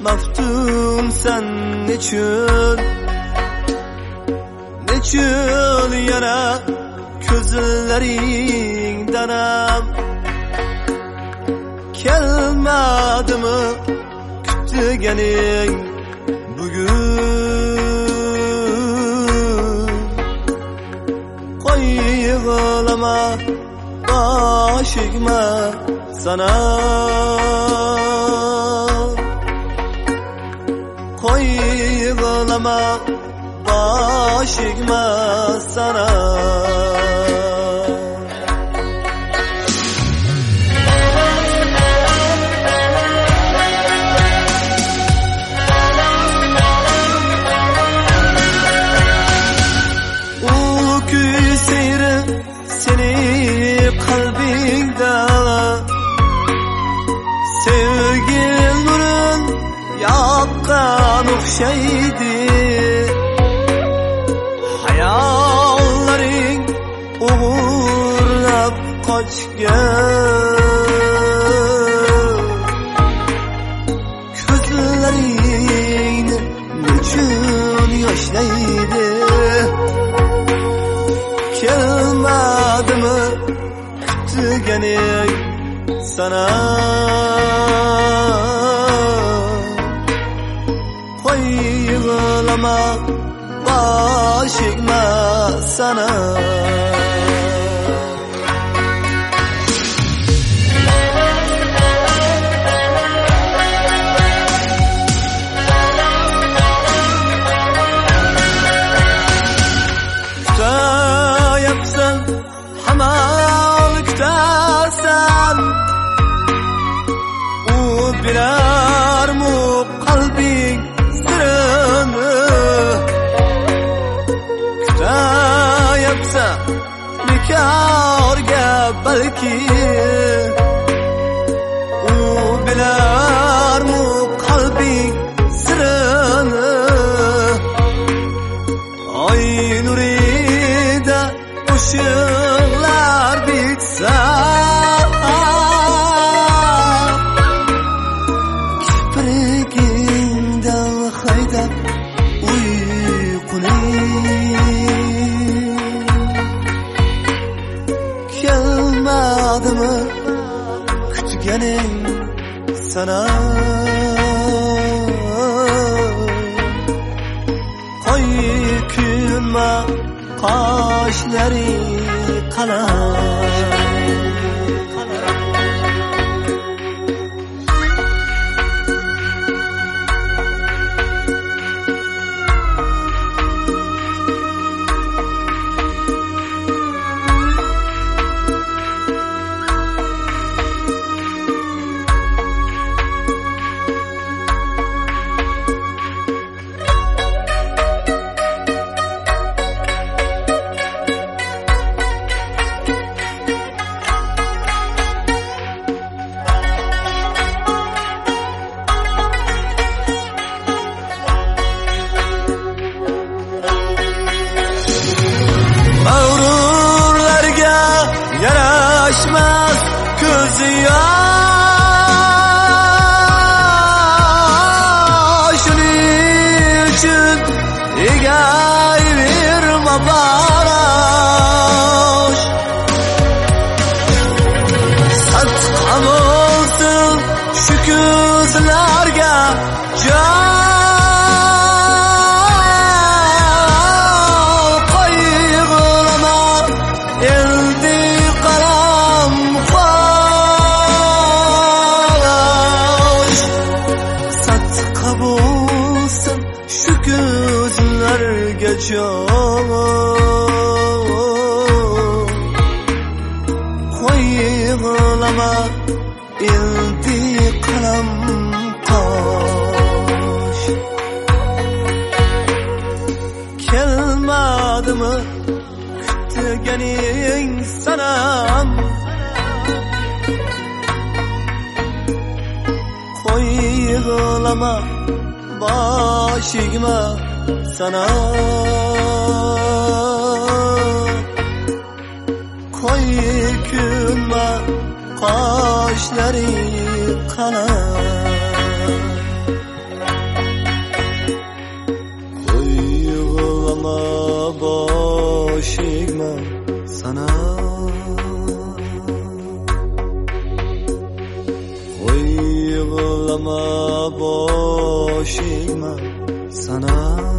maftun sen nechun yana ko'zlaringdan kelmadimi kutganing bugun qayg'ulama boshig'ma sana qayg'ulama boshig'ma sana qalbingda sevgi nurin yoqqan o'xshaydi hayollaring o'g'irlab qochgan ko'zlaringni nechun yoshlaydi kelmadimi kutganing sana qayg'ulama boshig'ma sana kutayapsan hamon kutasan u bilarmu qalbing sirini kutayapsan bekorga balki u bilarmu qalbing sirini oy nurida qo'shiqlar bitsa kiprigingdan haydab uyquni kelmadimi kutganing sana qo'ykunma qoshlari qalam yarashmas ko'zi yoshuning uchun egayverma barosh sadqa bo'lsin shu ko'zlarga qayg'ulama ildi qalam qosh kelmadimi kutganing sanam qayg'ulama boshig'ma sana qo'ykunma qoshlari qalam boshingman sanab qo'y yig'lama boshingman sanab